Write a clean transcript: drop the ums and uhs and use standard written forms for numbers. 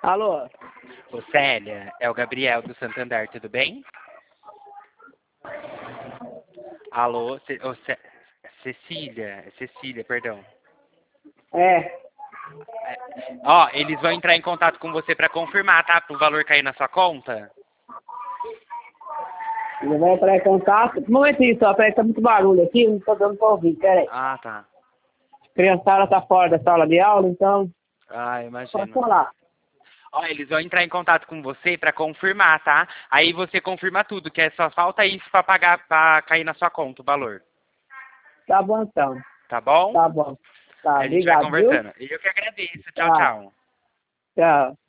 Alô? Ô Célia, é o Gabriel do Santander, tudo bem? Alô, Cecília, perdão. É. Ó, eles vão entrar em contato com você pra confirmar, tá? Pro valor cair na sua conta. Ele vai entrar em contato. Um momentinho só, peraí, tá muito barulho aqui, não tô dando pra ouvir, peraí. Ah, tá. A criançada tá fora da sala de aula, então. Ah, Pode imagino. falar. Ó, eles vão entrar em contato com você pra confirmar, tá? Aí você confirma tudo, que é só falta isso pra pagar, pra cair na sua conta o valor. Tá bom então. Tá bom? Tá bom. Tá, Aí a gente vai obrigado, viu? conversando. Eu que agradeço. Tchau, Tá. tchau. Tchau.